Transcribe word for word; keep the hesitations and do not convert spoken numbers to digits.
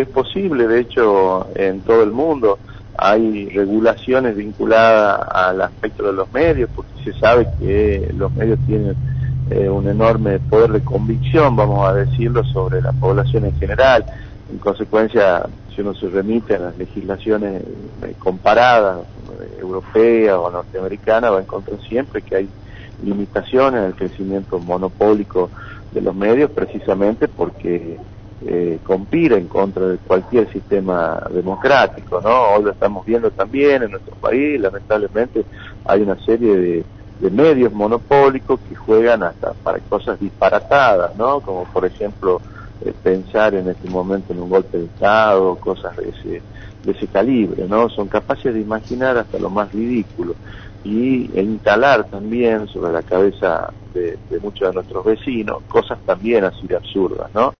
Es posible, de hecho, en todo el mundo hay regulaciones vinculadas al aspecto de los medios, porque se sabe que los medios tienen eh, un enorme poder de convicción, vamos a decirlo, sobre la población en general. En consecuencia, si uno se remite a las legislaciones eh, comparadas, eh, europeas o norteamericanas, va a encontrar siempre que hay limitaciones al crecimiento monopólico de los medios, precisamente porque eh, conspira en contra de cualquier sistema democrático, ¿no? Hoy lo estamos viendo también en nuestro país, lamentablemente hay una serie de, de medios monopólicos que juegan hasta para cosas disparatadas, ¿no? Como por ejemplo eh, pensar en este momento en un golpe de Estado, cosas de ese, de ese calibre, ¿no? Son capaces de imaginar hasta lo más ridículo y e instalar también sobre la cabeza de, de muchos de nuestros vecinos cosas también así de absurdas, ¿no?